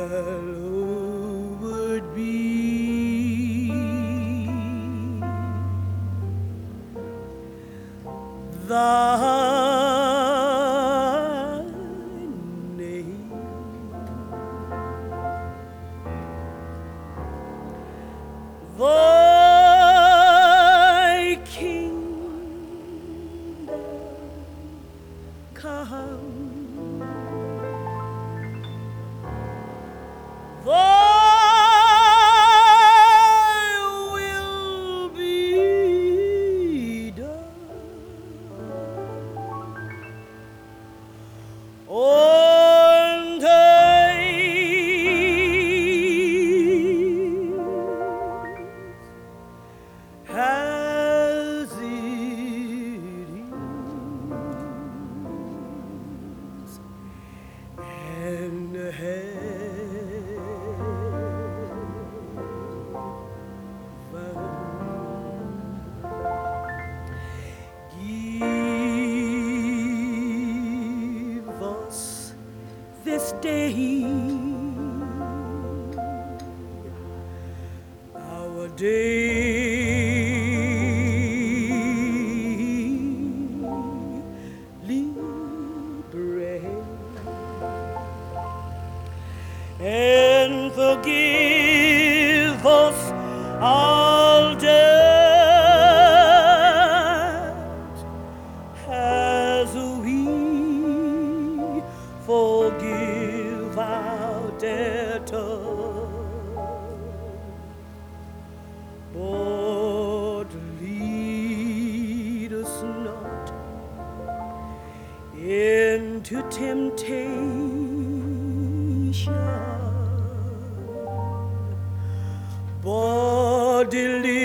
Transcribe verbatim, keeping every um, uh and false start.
hallowed be thy name. Thy kingdom come. Thy will be done on earth as it is in heaven. Give us this day our daily bread, and forgive us our debts as we forgive our debtors. Lord, lead us not into temptation, but deliver